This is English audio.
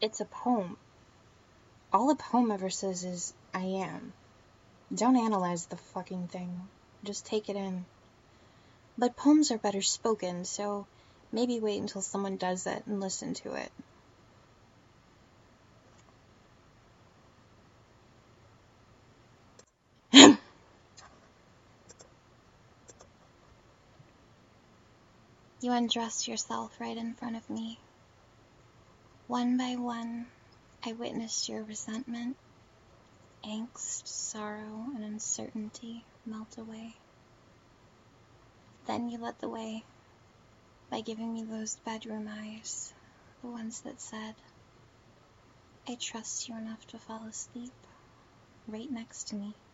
It's a poem. All a poem ever says is, I am. Don't analyze the fucking thing. Just take it in. But poems are better spoken, so maybe wait until someone does it and listen to it. You undressed yourself right in front of me. One by one, I witnessed your resentment, angst, sorrow, and uncertainty melt away. Then you led the way by giving me those bedroom eyes, the ones that said, I trust you enough to fall asleep right next to me.